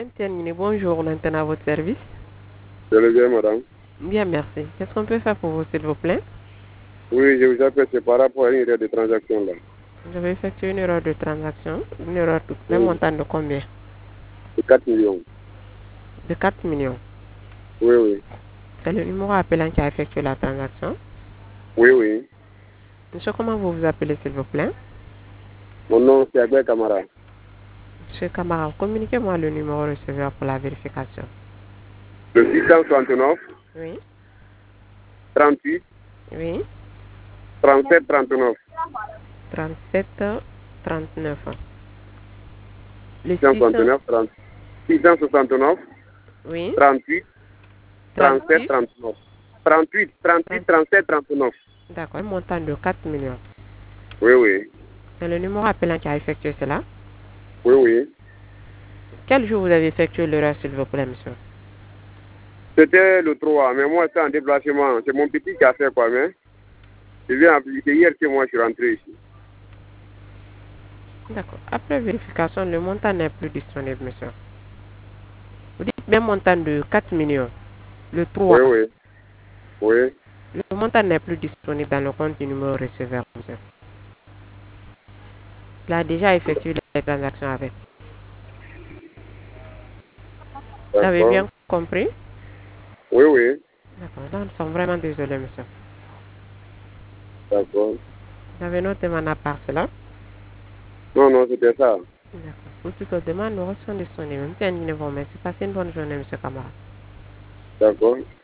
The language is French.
Terminé. Bonjour, on est à votre service. Je le bien, madame. Bien, merci. Qu'est-ce qu'on peut faire pour vous, s'il vous plaît? Oui, je vous appelle, c'est par rapport à une erreur de transaction là. Vous avez effectué une erreur de transaction. Une erreur de Oui, montant de combien? de 4 millions. De 4 millions. Oui, oui. C'est le numéro appelant qui a effectué la transaction. Oui, oui. Monsieur, comment vous vous appelez, s'il vous plaît? Mon nom, c'est Agbert Camara. Monsieur Camara, communiquez-moi le numéro receveur pour la vérification. Le 669 Oui, 38 oui. 37 39. 37 39. Le 600, 669 30. 669 oui. 38 37 36, 39. 38 38 30. 37 39. D'accord, un montant de 4 millions. Oui, oui. C'est le numéro appelant qui a effectué cela. Oui, oui. Quel jour vous avez effectué l'erreur, s'il vous plaît, monsieur? C'était le 3, mais moi, c'est en déplacement. C'est mon petit qui a fait quoi, mais je viens appliquer hier que moi, je suis rentré ici. D'accord. Après vérification, le montant n'est plus disponible, monsieur. Vous dites bien montant de 4 millions. Le 3. Oui, oui. Oui. Le montant n'est plus disponible dans le compte du numéro receveur, monsieur. Il a déjà effectué les transactions avec. Vous avez D'accord. bien compris? Oui, oui. D'accord. Donc, nous sommes vraiment désolés, monsieur. D'accord. Vous avez noté mon part cela? Non, non, c'était ça. D'accord. Pour toute autre demande, nous restons disponibles. Terminez vos merci. Passez une bonne journée, monsieur Camara. D'accord.